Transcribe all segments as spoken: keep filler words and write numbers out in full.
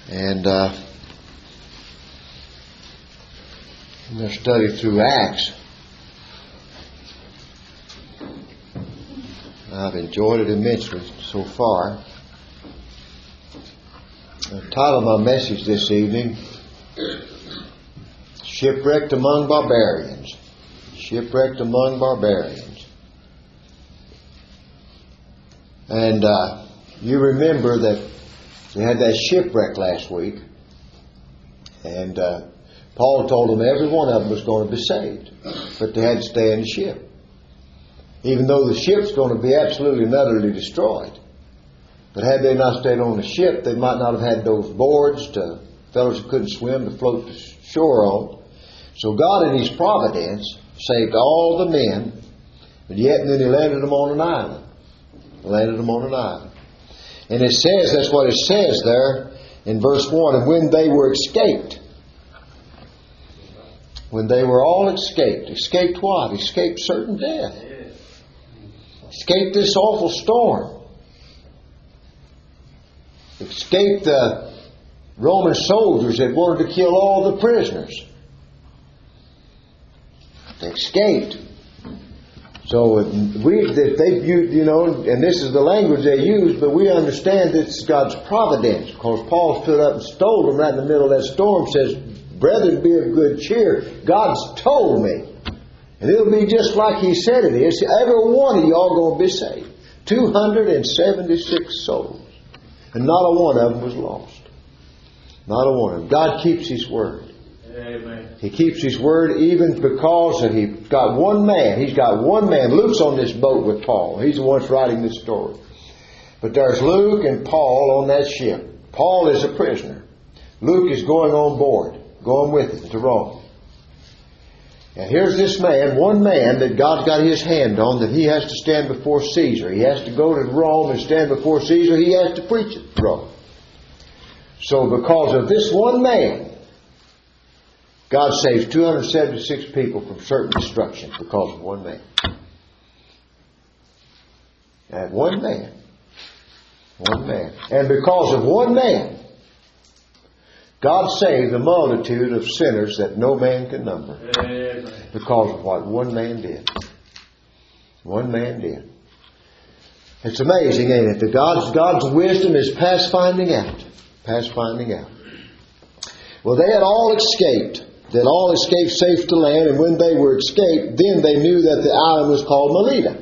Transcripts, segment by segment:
And uh, in their study through Acts, I've enjoyed it immensely so far. The title of my message this evening, Shipwrecked Among Barbarians. Shipwrecked Among Barbarians. And uh, you remember that we had that shipwreck last week. And uh, Paul told them every one of them was going to be saved. But they had to stay in the ship. Even though the ship's going to be absolutely and utterly destroyed. But had they not stayed on the ship, they might not have had those boards to fellows who couldn't swim to float to shore on. So God in His providence saved all the men, but yet and then He landed them on an island. Landed them on an island. And it says, that's what it says there in verse one, and when they were escaped, when they were all escaped, escaped what? Escaped certain death. Escaped this awful storm. Escaped the Roman soldiers that wanted to kill all the prisoners. They escaped. So if we, if they, you know, and this is the language they use, but we understand that it's God's providence, because Paul stood up and told them right in the middle of that storm, says, "Brethren, be of good cheer. God's told me, and it'll be just like He said it is. Every one of y'all going to be saved. Two hundred and seventy-six souls, and not a one of them was lost. Not a one of them. God keeps His word. Amen. He keeps His word even because of He's got one man. He's got one man. Luke's on this boat with Paul. He's the one that's writing this story. But there's Luke and Paul on that ship. Paul is a prisoner. Luke is going on board, going with him to Rome. And here's this man, one man that God's got His hand on, that he has to stand before Caesar. He has to go to Rome and stand before Caesar. He has to preach at Rome. So because of this one man, God saves two hundred seventy-six people from certain destruction because of one man. And one man. One man. And because of one man, God saved a multitude of sinners that no man can number. Amen. Because of what one man did. One man did. It's amazing, ain't it? That God's, God's wisdom is past finding out. Past finding out. Well, they had all escaped. That all escaped safe to land, and when they were escaped, then they knew that the island was called Melita.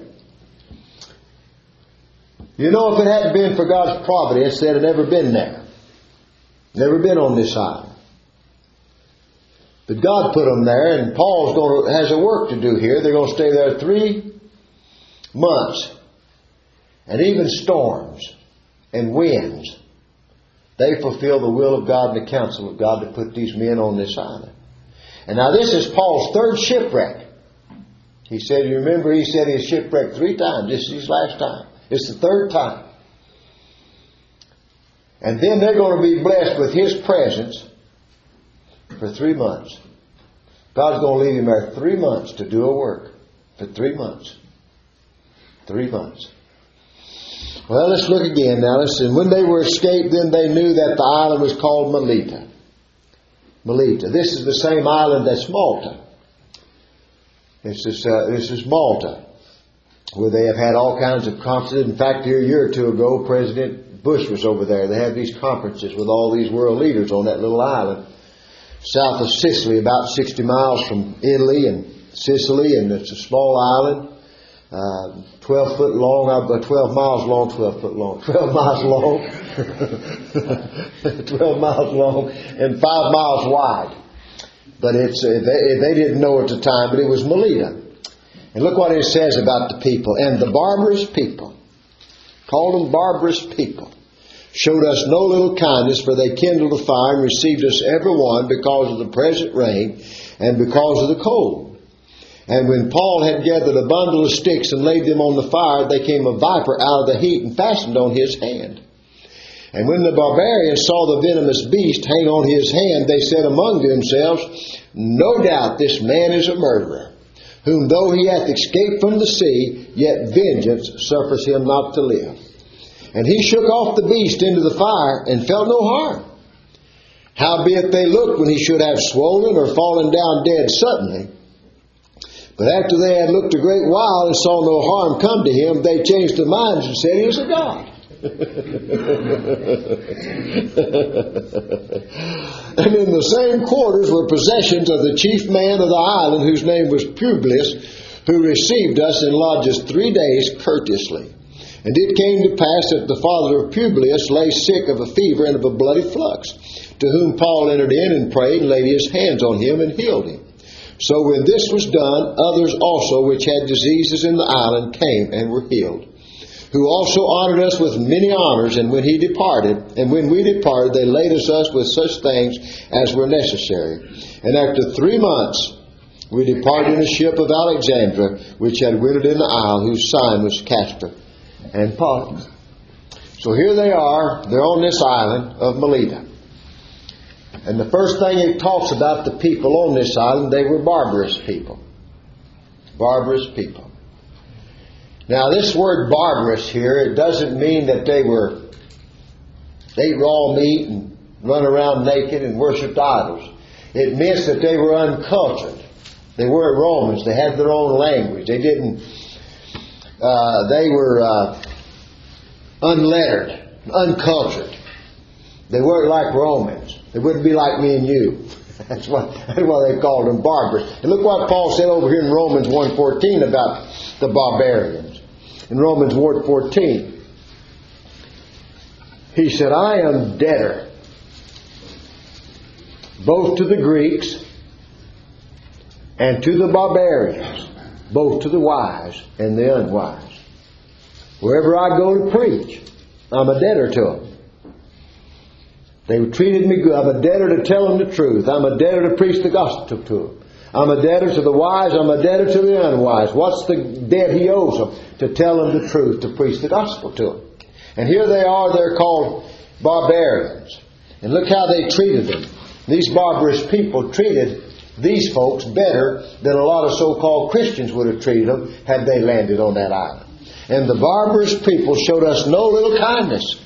You know, if it hadn't been for God's providence, they'd have never been there. Never been on this island. But God put them there, and Paul's going to, has a work to do here. They're going to stay there three months. And even storms and winds, they fulfill the will of God and the counsel of God to put these men on this island. And now this is Paul's third shipwreck. He said, you remember he said he was shipwrecked three times. This is his last time. It's the third time. And then they're going to be blessed with His presence for three months. God's going to leave him there three months to do a work. For three months. Three months. Well, let's look again now. Listen. When they were escaped, then they knew that the island was called Melita. Melita. This is the same island that's Malta. This is, uh, this is Malta, where they have had all kinds of conferences. In fact, here a year or two ago, President Bush was over there. They had these conferences with all these world leaders on that little island south of Sicily, about sixty miles from Italy and Sicily, and it's a small island. Uh, twelve foot long, uh, twelve miles long, twelve foot long, twelve miles long, twelve miles long, and five miles wide. But it's uh, they, they didn't know at the time, but it was Melita. And look what it says about the people. And the barbarous people, called them barbarous people, showed us no little kindness, for they kindled a fire and received us every one because of the present rain and because of the cold. And when Paul had gathered a bundle of sticks and laid them on the fire, there came a viper out of the heat and fastened on his hand. And when the barbarians saw the venomous beast hang on his hand, they said among themselves, no doubt this man is a murderer, whom though he hath escaped from the sea, yet vengeance suffers him not to live. And he shook off the beast into the fire and felt no harm. Howbeit they looked when he should have swollen or fallen down dead suddenly. But after they had looked a great while and saw no harm come to him, they changed their minds and said he was a god. And in the same quarters were possessions of the chief man of the island, whose name was Publius, who received us and lodged us three days courteously. And it came to pass that the father of Publius lay sick of a fever and of a bloody flux, to whom Paul entered in and prayed and laid his hands on him and healed him. So when this was done, others also which had diseases in the island came and were healed, who also honored us with many honors. And when he departed, and when we departed, they laded us with such things as were necessary. And after three months, we departed in a ship of Alexandria, which had wintered in the isle, whose sign was Castor and Pollux. So here they are. They're on this island of Melita. And the first thing it talks about the people on this island, they were barbarous people. Barbarous people. Now this word barbarous here, it doesn't mean that they were, they ate raw meat and run around naked and worshipped idols. It means that they were uncultured. They weren't Romans. They had their own language. They didn't, uh, they were uh, unlettered, uncultured. They weren't like Romans. They wouldn't be like me and you. That's why, that's why they called them barbarous. And look what Paul said over here in Romans one fourteen about the barbarians. In Romans one fourteen, he said, I am debtor both to the Greeks and to the barbarians, both to the wise and the unwise. Wherever I go to preach, I'm a debtor to them. They treated me good. I'm a debtor to tell them the truth. I'm a debtor to preach the gospel to them. I'm a debtor to the wise. I'm a debtor to the unwise. What's the debt he owes them? To tell them the truth, to preach the gospel to them. And here they are. They're called barbarians. And look how they treated them. These barbarous people treated these folks better than a lot of so-called Christians would have treated them had they landed on that island. And the barbarous people showed us no little kindness.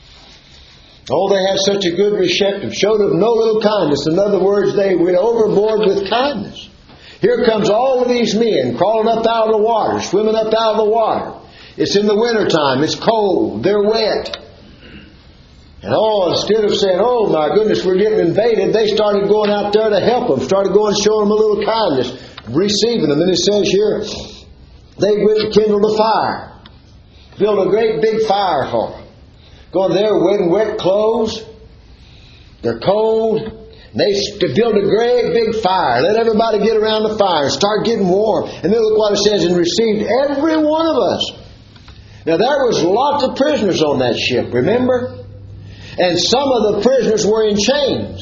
Oh, they had such a good reception. Showed them no little kindness. In other words, they went overboard with kindness. Here comes all of these men crawling up out of the water, swimming up out of the water. It's in the wintertime. It's cold. They're wet. And oh, instead of saying, oh my goodness, we're getting invaded, they started going out there to help them. Started going and showing them a little kindness, receiving them. And it says here, they went and kindled a fire. Built a great big fire for them. Going there wearing wet clothes. They're cold. They build a great big fire. Let everybody get around the fire and start getting warm. And then look what it says, and received every one of us. Now there was lots of prisoners on that ship, remember? And some of the prisoners were in chains.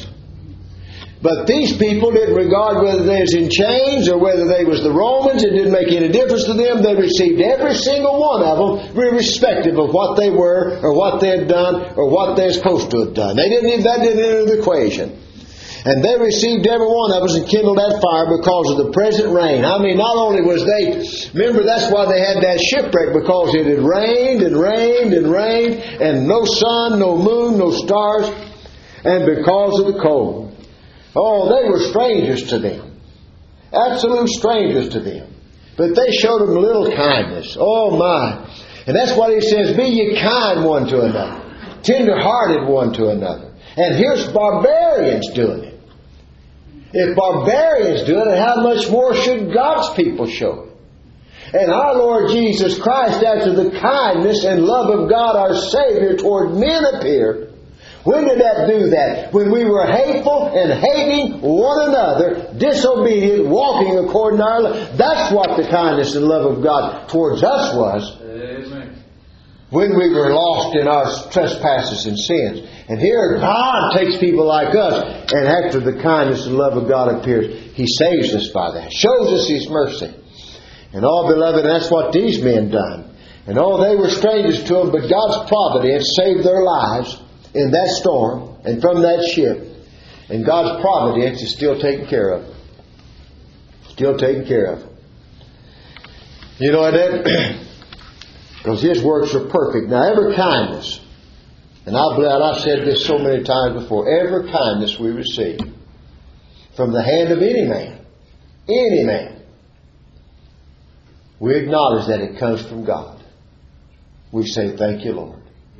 But these people didn't regard whether they was in chains or whether they was the Romans. It didn't make any difference to them. They received every single one of them, irrespective of what they were or what they had done or what they were supposed to have done. They didn't even, that didn't enter the equation. And they received every one of us and kindled that fire because of the present rain. I mean, not only was they, remember that's why they had that shipwreck, because it had rained and rained and rained and no sun, no moon, no stars, and because of the cold. Oh, they were strangers to them. Absolute strangers to them. But they showed them a little kindness. Oh my. And that's what he says, be ye kind one to another. Tender-hearted one to another. And here's barbarians doing it. If barbarians do it, how much more should God's people show it? And our Lord Jesus Christ, after the kindness and love of God our Savior toward men appeared, when did that do that? When we were hateful and hating one another, disobedient, walking according to our love. That's what the kindness and love of God towards us was. Amen. When we were lost in our trespasses and sins. And here God takes people like us, and after the kindness and love of God appears, He saves us by that. Shows us His mercy. And all, beloved, that's what these men done. And oh, they were strangers to Him, but God's providence saved their lives in that storm and from that ship. And God's providence is still taking care of them. Still taking care of them. You know, that because His works are perfect. Now, every kindness And I believe, and I've said this so many times before, every kindness we receive from the hand of any man, any man, we acknowledge that it comes from God. We say, thank you, Lord.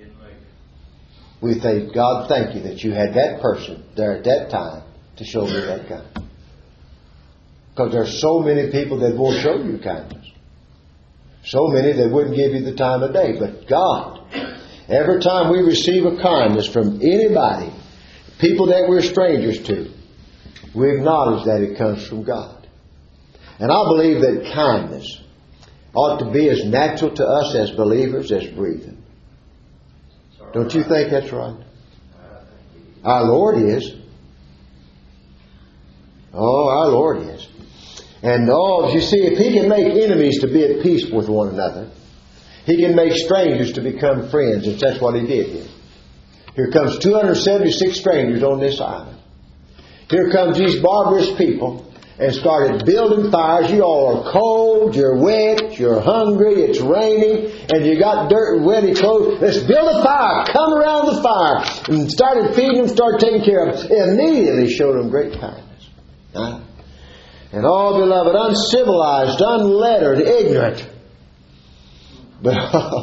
We say, God, thank you that you had that person there at that time to show me that kindness. Because there's so many people that won't show you kindness. So many that wouldn't give you the time of day. But God, every time we receive a kindness from anybody, people that we're strangers to, we acknowledge that it comes from God. And I believe that kindness ought to be as natural to us as believers as breathing. Don't you think that's right? Our Lord is. Oh, our Lord is. And oh, you see, if He can make enemies to be at peace with one another, He can make strangers to become friends, and that's what He did here. Here comes two hundred seventy-six strangers on this island. Here comes these barbarous people and started building fires. You all are cold, you're wet, you're hungry, it's raining, and you got dirt and wetty clothes. Let's build a fire. Come around the fire. And started feeding them, started taking care of them. Immediately showed them great kindness. Huh? And all, beloved, uncivilized, unlettered, ignorant. But,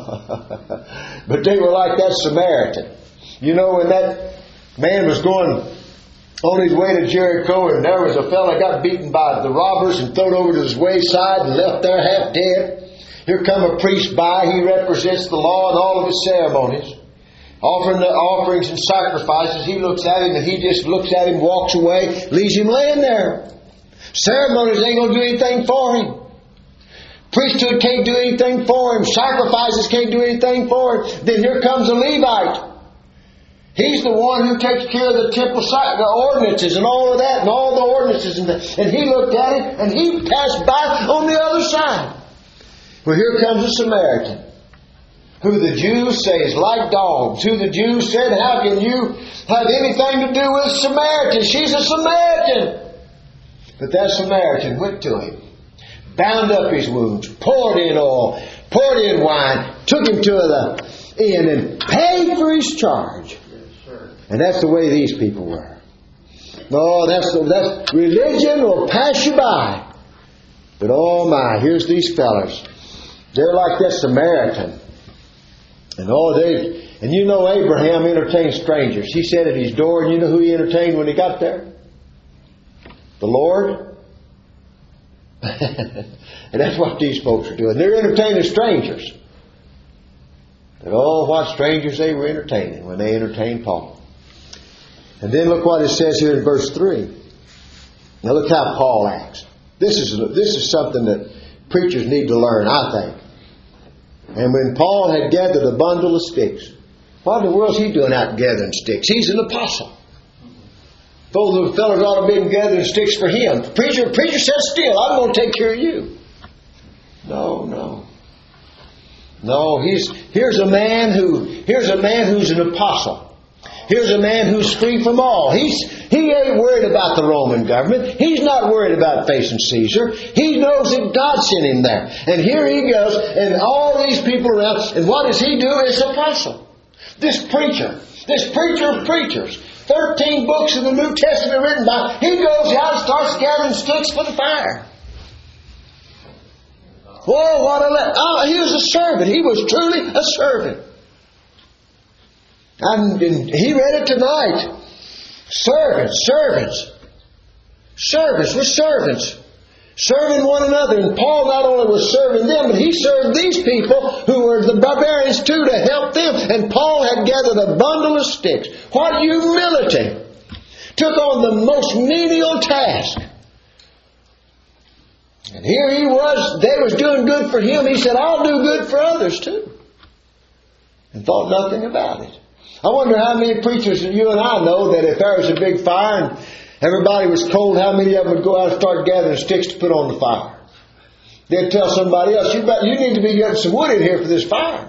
but they were like that Samaritan. You know, when that man was going on his way to Jericho, and there was a fellow got beaten by the robbers and thrown over to his wayside and left there half dead. Here come a priest by. He represents the law and all of its ceremonies, offering the offerings and sacrifices. He looks at him and he just looks at him, walks away, leaves him laying there. Ceremonies ain't going to do anything for him. Priesthood can't do anything for him. Sacrifices can't do anything for him. Then here comes a Levite. He's the one who takes care of the temple site, the ordinances and all of that, and all the ordinances. And, the, and he looked at it, and he passed by on the other side. Well, here comes a Samaritan, who the Jews say is like dogs. Who the Jews said, how can you have anything to do with Samaritans? She's a Samaritan. But that Samaritan went to him, bound up his wounds, poured in oil, poured in wine, took him to the inn, and paid for his charge. And that's the way these people were. No, that's that's religion will pass you by. But oh my, here's these fellas. They're like that Samaritan. And oh, they and you know Abraham entertained strangers. He sat at his door, and you know who he entertained when he got there? The Lord. And that's what these folks are doing. They're entertaining strangers. But oh, what strangers they were entertaining when they entertained Paul. And then look what it says here in verse three. Now look how Paul acts. This is this is something that preachers need to learn, I think. And when Paul had gathered a bundle of sticks, what in the world is he doing out gathering sticks? He's an apostle. Those the fellows ought to be gathering sticks for him. Preacher, preacher said still, I'm going to take care of you. No, no. No, he's here's a man who here's a man who's an apostle. Here's a man who's free from all. He's he ain't worried about the Roman government. He's not worried about facing Caesar. He knows that God sent him there. And here he goes, and all these people around. And what does he do as apostle? This preacher, this preacher of preachers, thirteen books of the New Testament written by. He goes out and starts gathering sticks for the fire. Whoa, what a le- oh, he was a servant. He was truly a servant. And he read it tonight. Servants, servants. Servants, we're servants. Serving one another. And Paul not only was serving them, but he served these people who were the barbarians too to help them. And Paul had gathered a bundle of sticks. What humility! Took on the most menial task. And here he was, they was doing good for him. He said, I'll do good for others too. And thought nothing about it. I wonder how many preachers that you and I know that if there was a big fire and everybody was cold, how many of them would go out and start gathering sticks to put on the fire? They'd tell somebody else, you, bet, you need to be getting some wood in here for this fire.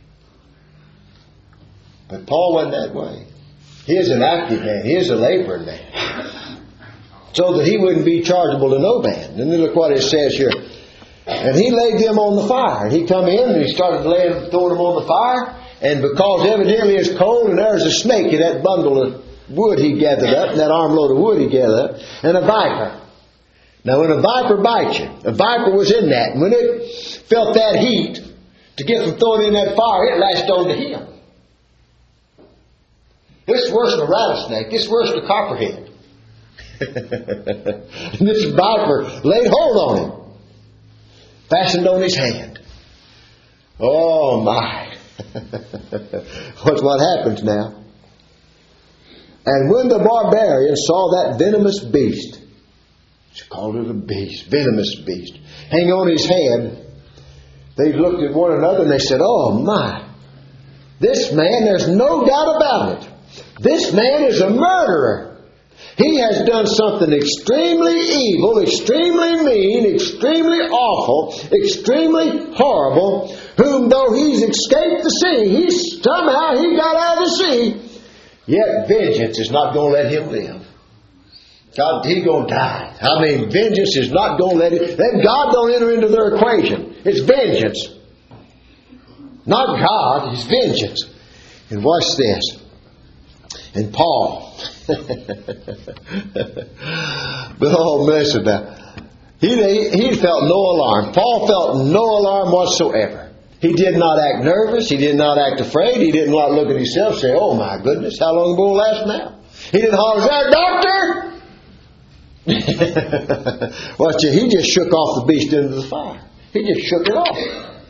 But Paul wasn't that way. He is an active man. He is a laboring man. So that he wouldn't be chargeable to no man. And then look what it says here. And he laid them on the fire. And he come in and he started laying, throwing them on the fire. And because evidently it's cold and there's a snake in that bundle of wood he gathered up, that armload of wood he gathered up, and a viper. Now when a viper bites you, a viper was in that, and when it felt that heat, to get from throwing in that fire, it latched on to him. This is worse than a rattlesnake. This is worse than a copperhead. And this viper laid hold on him, fastened on his hand. Oh my. What's what happens now? And when the barbarian saw that venomous beast, she called it a beast, venomous beast, hang on his hand, they looked at one another and they said, oh my, this man, there's no doubt about it. This man is a murderer. He has done something extremely evil, extremely mean, extremely awful, extremely horrible, whom though he's escaped the sea, he's somehow he got out of the sea, yet vengeance is not going to let him live. God, he's going to die. I mean, vengeance is not going to let him. Then God don't enter into their equation. It's vengeance. Not God, it's vengeance. And watch this. And Paul, but oh, listen now. He, he felt no alarm. Paul felt no alarm whatsoever. He did not act nervous. He did not act afraid. He did not look at himself and say, oh my goodness, how long will it last now? He didn't holler, is there, doctor? Watch it. He just shook off the beast into the fire. He just shook it off.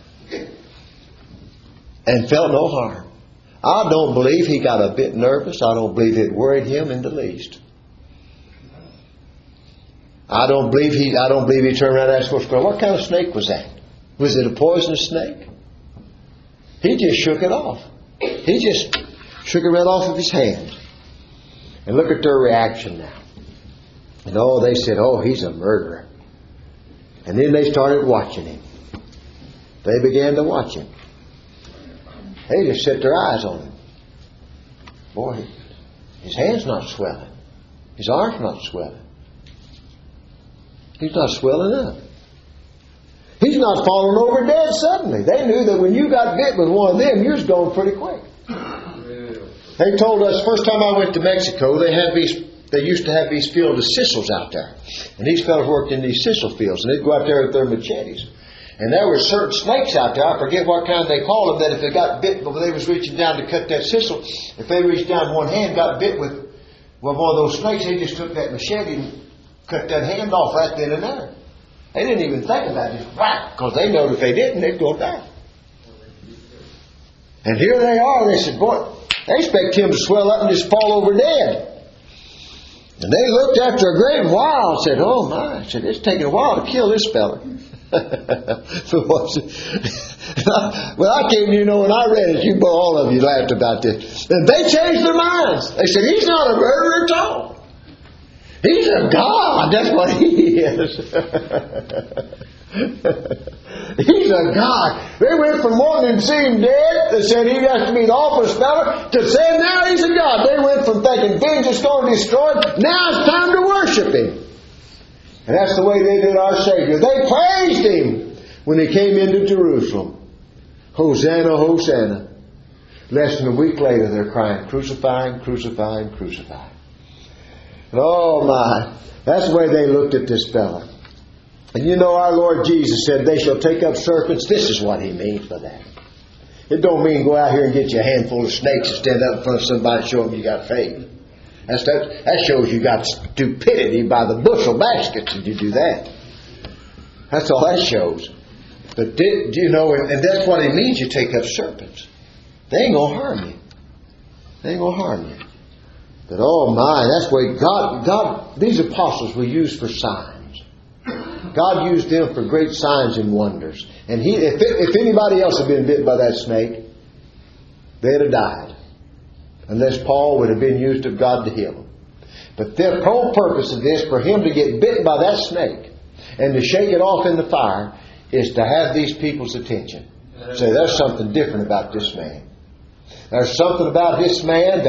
And felt no harm. I don't believe he got a bit nervous. I don't believe it worried him in the least. I don't believe he I don't believe he turned around and asked, what kind of snake was that? Was it a poisonous snake? He just shook it off. He just shook it right off of his hand. And look at their reaction now. And oh, they said, oh, he's a murderer. And then they started watching him. They began to watch him. They just set their eyes on him. Boy, his hand's not swelling. His arm's not swelling. He's not swelling up. He's not falling over dead suddenly. They knew that when you got bit with one of them, you was going pretty quick. They told us, first time I went to Mexico, they had these, they used to have these fields of sissels out there. And these fellows worked in these sissel fields, and they'd go out there with their machetes. And there were certain snakes out there, I forget what kind they called them, that if they got bit, when they was reaching down to cut that sissel, if they reached down one hand, got bit with, with one of those snakes, they just took that machete and cut that hand off right then and there. They didn't even think about it, just whack, because they know if they didn't, they'd go die. And here they are, they said, boy, they expect him to swell up and just fall over dead. And they looked after a great while and said, oh my, I said, it's taking a while to kill this fella. Well, I came, you know, when I read it, you all of you laughed about this. And they changed their minds. They said, he's not a murderer at all. He's a God. That's what he is. He's a God. They went from wanting to see him dead, they said he has to be an awful fella, to saying now he's a God. They went from thinking vengeance is going to destroy him, now it's time to worship him. And that's the way they did our Savior. They praised him when he came into Jerusalem. Hosanna, Hosanna. Less than a week later they're crying, crucify him, crucify him, crucify him. Oh my. That's the way they looked at this fella. And you know our Lord Jesus said they shall take up serpents. This is what he means by that. It don't mean go out here and get you a handful of snakes and stand up in front of somebody and show them you got faith. That's, that, that shows you got stupidity by the bushel baskets if you do that. That's all that shows. But did, you know, and, and that's what it means you take up serpents. They ain't going to harm you. They ain't going to harm you. But oh my, that's why God, God, these apostles were used for signs. God used them for great signs and wonders. And he, if, it, if anybody else had been bitten by that snake, they'd have died. Unless Paul would have been used of God to heal him. But the whole purpose of this, for him to get bitten by that snake and to shake it off in the fire, is to have these people's attention. Say, there's something different about this man. There's something about this man that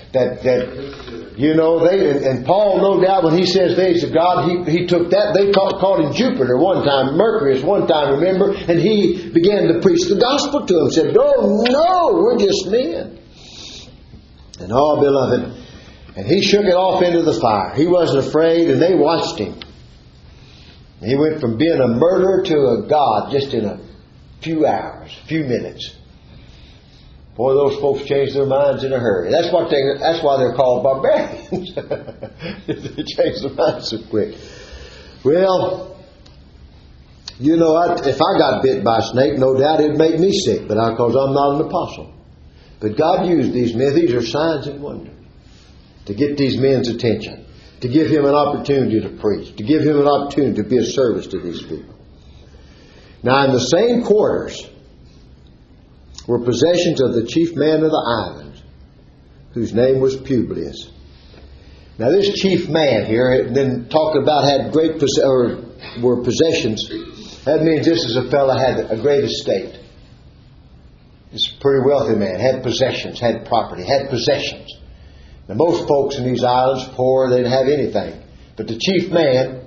that, that you know, they, and, and Paul, no doubt, when he says there's a God, he, he took that, they called, called him Jupiter one time, Mercury one time, remember, and he began to preach the gospel to them, said, oh no, we're just men. And oh, beloved, and he shook it off into the fire. He wasn't afraid, and they watched him. He went from being a murderer to a God just in a few hours, few minutes. Boy, those folks changed their minds in a hurry. That's what they, that's why they're called barbarians. They changed their minds so quick. Well, you know, I, if I got bit by a snake, no doubt it'd make me sick, but because I'm not an apostle. But God used these men. These are signs and wonders to get these men's attention, to give him an opportunity to preach, to give him an opportunity to be of service to these people. Now, in the same quarters were possessions of the chief man of the island, whose name was Publius. Now, this chief man here, then talk about had great pos- or were possessions. That means this is a fellow had a great estate. This a pretty wealthy man, had possessions, had property, had possessions. Now, most folks in these islands, poor, they didn't have anything. But the chief man,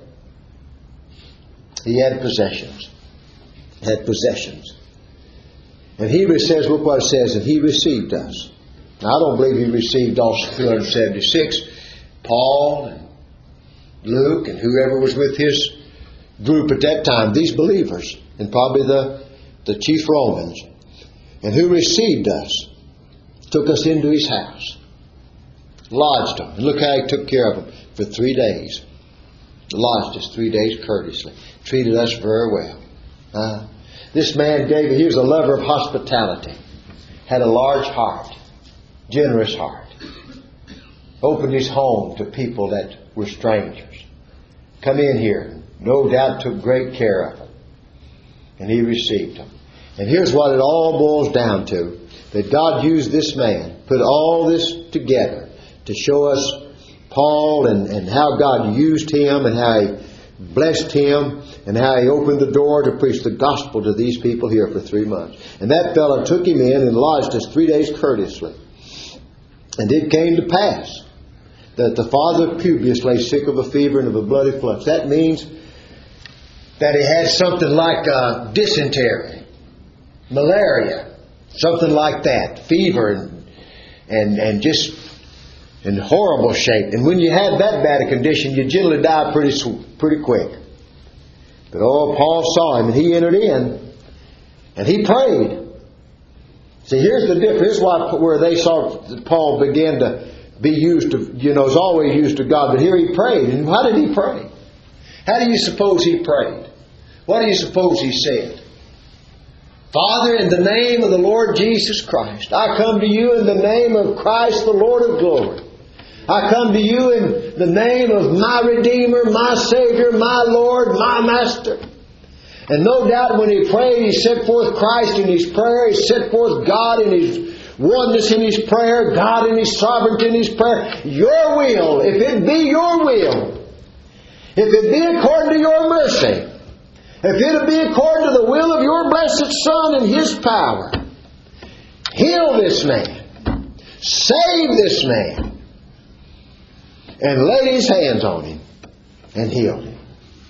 he had possessions. Had possessions. And he says, look what it says, and he received us. Now, I don't believe he received all two hundred seventy-six. Paul and Luke and whoever was with his group at that time, these believers, and probably the, the chief Romans, and who received us, took us into his house, lodged them. And look how he took care of them for three days. Lodged us three days courteously. Treated us very well. Uh, this man gave, he was a lover of hospitality. Had a large heart. Generous heart. Opened his home to people that were strangers. Come in here. No doubt took great care of them. And he received them. And here's what it all boils down to. That God used this man, put all this together to show us Paul and, and how God used him and how he blessed him and how he opened the door to preach the gospel to these people here for three months. And that fellow took him in and lodged us three days courteously. And it came to pass that the father of Publius lay sick of a fever and of a bloody flux. That means that he had something like uh, dysentery, malaria, something like that, fever and and and just in horrible shape. And when you had that bad a condition, you generally die pretty pretty quick. But oh, Paul saw him and he entered in and he prayed. See, here's the difference. Here's why where they saw Paul began to be used to, you know, is always used to God. But here he prayed. And how did he pray? How do you suppose he prayed? What do you suppose he said? Father, in the name of the Lord Jesus Christ, I come to you in the name of Christ, the Lord of glory. I come to you in the name of my Redeemer, my Savior, my Lord, my Master. And no doubt when he prayed, he set forth Christ in his prayer. He set forth God in his oneness in his prayer, God in his sovereignty in his prayer. Your will, if it be your will, if it be according to your mercy, if it be according to the will of your blessed Son and his power, heal this man, save this man, and laid his hands on him and healed him.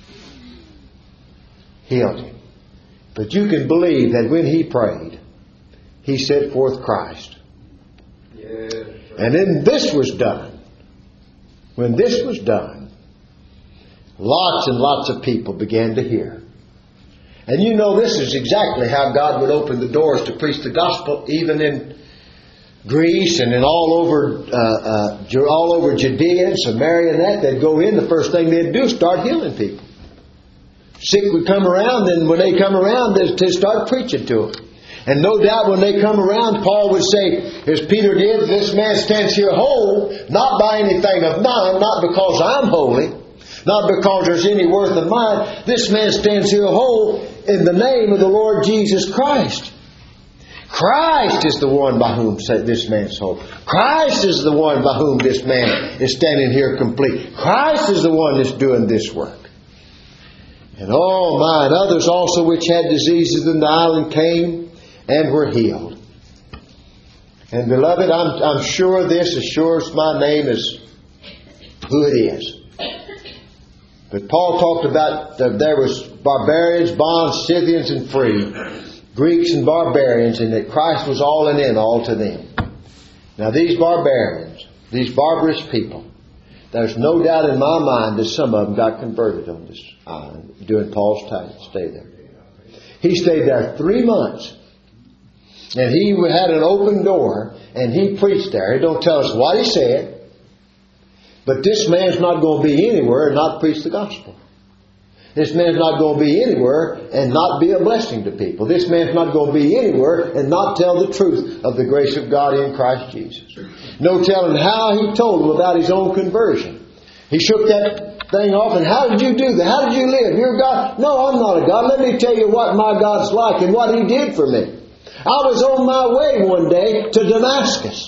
Healed him. But you can believe that when he prayed, he set forth Christ. Yes. And then this was done. When this was done, lots and lots of people began to hear. And you know this is exactly how God would open the doors to preach the gospel, even in Greece and in all over uh, uh, all over Judea and Samaria and that. They'd go in, the first thing they'd do is start healing people. Sick would come around, and when they come around, they'd, they'd start preaching to them. And no doubt when they come around, Paul would say, as Peter did, this man stands here whole, not by anything of mine, not because I'm holy, not because there's any worth of mine. This man stands here whole in the name of the Lord Jesus Christ. Christ is the one by whom this man's whole. Christ is the one by whom this man is standing here complete. Christ is the one that's doing this work. And all mine, others also which had diseases in the island came and were healed. And beloved, I'm, I'm sure this, as sure as my name is who it is. But Paul talked about that there was barbarians, bonds, Scythians, and free, Greeks and barbarians, and that Christ was all and in all to them. Now these barbarians, these barbarous people, there's no doubt in my mind that some of them got converted on this island during Paul's time stay there. He stayed there three months. And he had an open door, and he preached there. He don't tell us what he said, but this man's not going to be anywhere and not preach the gospel. This man's not going to be anywhere and not be a blessing to people. This man's not going to be anywhere and not tell the truth of the grace of God in Christ Jesus. No telling how he told them about his own conversion. He shook that thing off, and how did you do that? How did you live? You're God? No, I'm not a God. Let me tell you what my God's like and what he did for me. I was on my way one day to Damascus.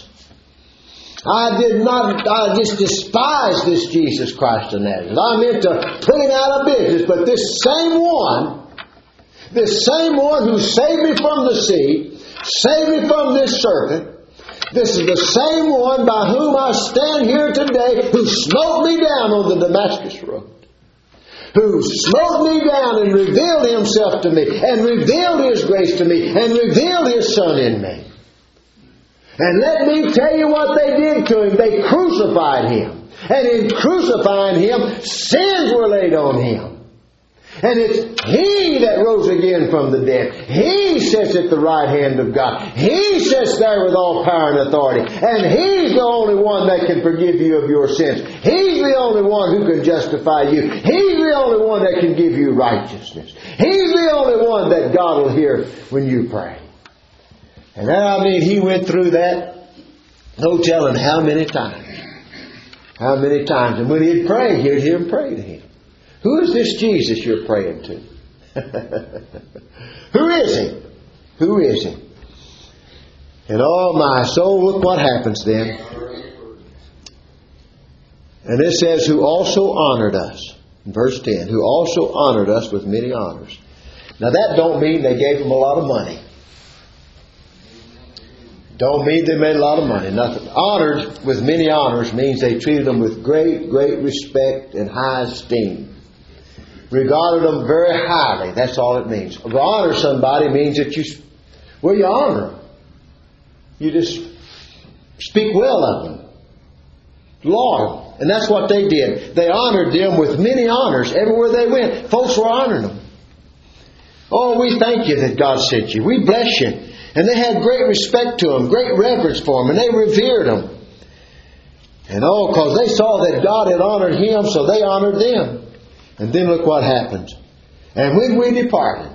I did not, I just despised this Jesus Christ of Nazareth. I meant to put him out of business, but this same one, this same one who saved me from the sea, saved me from this serpent, this is the same one by whom I stand here today, who smote me down on the Damascus road. Who smote me down and revealed himself to me, and revealed his grace to me, and revealed his Son in me. And let me tell you what they did to him. They crucified him. And in crucifying him, sins were laid on him. And it's he that rose again from the dead. He sits at the right hand of God. He sits there with all power and authority. And he's the only one that can forgive you of your sins. He's the only one who can justify you. He's the only one that can give you righteousness. He's the only one that God will hear when you pray. And I mean, he went through that, no telling how many times. How many times. And when he'd pray, he'd hear him pray to him. Who is this Jesus you're praying to? Who is he? Who is he? And oh my soul, look what happens then. And it says, who also honored us. In verse ten, who also honored us with many honors. Now that don't mean they gave him a lot of money. Don't mean they made a lot of money. Nothing. Honored with many honors means they treated them with great, great respect and high esteem. Regarded them very highly. That's all it means. To honor somebody means that you, well, you honor them. You just speak well of them. Laud them. And that's what they did. They honored them with many honors. Everywhere they went, folks were honoring them. Oh, we thank you that God sent you. We bless you. And they had great respect to them, great reverence for them, and they revered them. And oh, because they saw that God had honored him, so they honored them. And then look what happens. And when we departed,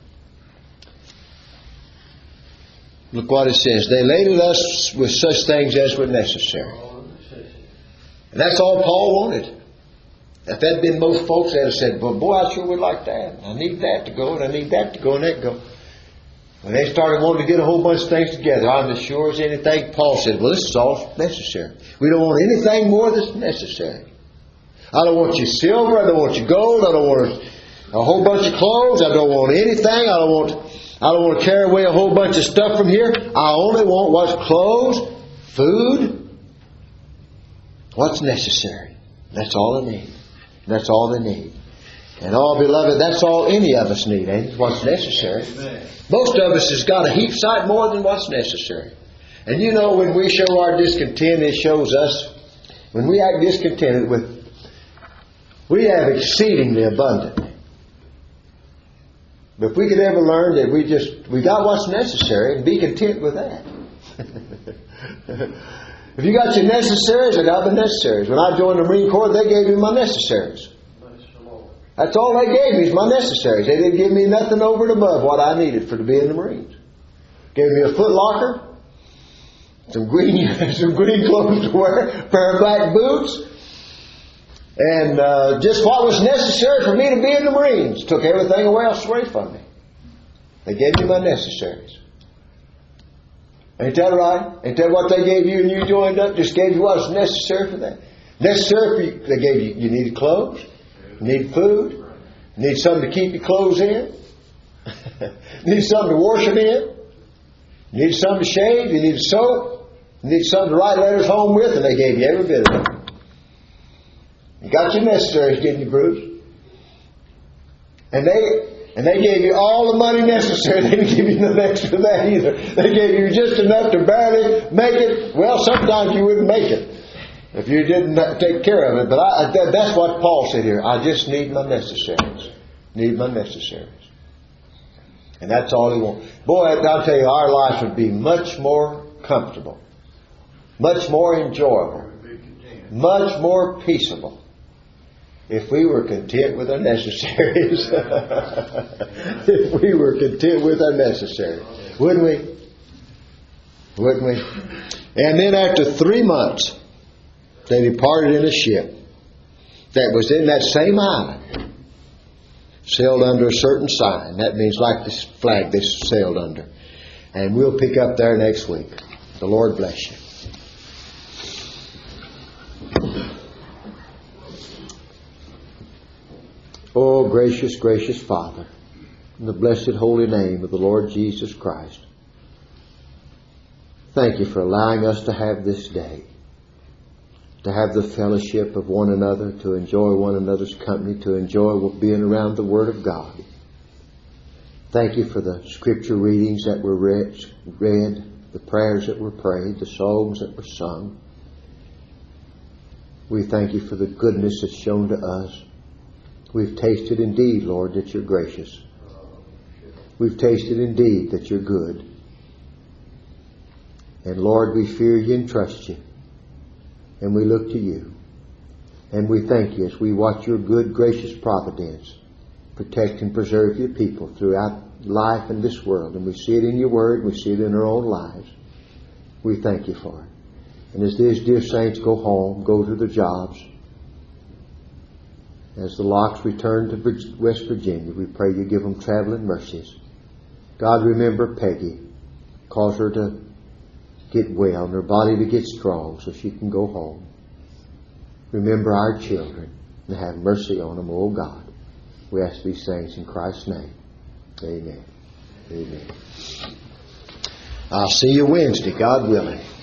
look what it says. They laded us with such things as were necessary. And that's all Paul wanted. If that had been most folks, they'd have said, well, boy, I sure would like that. I need that to go, and I need that to go, and that to go. When they started wanting to get a whole bunch of things together, I'm as sure as anything, Paul said, well, this is all necessary. We don't want anything more that's necessary. I don't want your silver. I don't want your gold. I don't want a whole bunch of clothes. I don't want anything. I don't want, I don't want to carry away a whole bunch of stuff from here. I only want what's clothes, food, what's necessary. That's all I need. That's all they need. And all, beloved, that's all any of us need, ain't it? What's necessary. Most of us has got a heap sight more than what's necessary. And you know, when we show our discontent, it shows us, when we act discontented with, we have exceedingly abundantly. But if we could ever learn that we just, we got what's necessary and be content with that. If you got your necessaries, I got the necessaries. When I joined the Marine Corps, they gave me my necessaries. That's all they gave me is my necessaries. They didn't give me nothing over and above what I needed for to be in the Marines. Gave me a foot locker, some green, some green clothes to wear, a pair of black boots, and uh, just what was necessary for me to be in the Marines. Took everything away else away from me. They gave me my necessaries. Ain't that right? Ain't that what they gave you when you joined up? Just gave you what was necessary for that. Necessary for you. They gave you. You needed clothes. You need food. You need something to keep your clothes in. You need something to wash them in. You needed something to shave, you needed soap, you needed something to write letters home with, and they gave you every bit of it. You got your necessaries, didn't you, Bruce? And they and they gave you all the money necessary. They didn't give you nothing extra for that either. They gave you just enough to barely make it. Well, sometimes you wouldn't make it if you didn't take care of it. But I, that, that's what Paul said here. I just need my necessaries. Need my necessaries. And that's all he wants. Boy, I'll tell you, our life would be much more comfortable, much more enjoyable, much more peaceable if we were content with our necessaries. If we were content with our necessaries. Wouldn't we? Wouldn't we? And then after three months, they departed in a ship that was in that same island, sailed under a certain sign. That means like this flag they sailed under. And we'll pick up there next week. The Lord bless you. Oh, gracious, gracious Father, in the blessed holy name of the Lord Jesus Christ, thank you for allowing us to have this day, to have the fellowship of one another, to enjoy one another's company, to enjoy being around the Word of God. Thank you for the scripture readings that were read, read, the prayers that were prayed, the songs that were sung. We thank you for the goodness that's shown to us. We've tasted indeed, Lord, that you're gracious. We've tasted indeed that you're good. And Lord, we fear you and trust you. And we look to you. And we thank you as we watch your good, gracious providence protect and preserve your people throughout life in this world. And we see it in your word. We see it in our own lives. We thank you for it. And as these dear saints go home, go to their jobs, as the Locks return to West Virginia, we pray you give them traveling mercies. God, remember Peggy. Cause her to get well and her body to get strong so she can go home. Remember our children and have mercy on them, oh God. We ask these things in Christ's name. Amen. Amen. I'll see you Wednesday, God willing.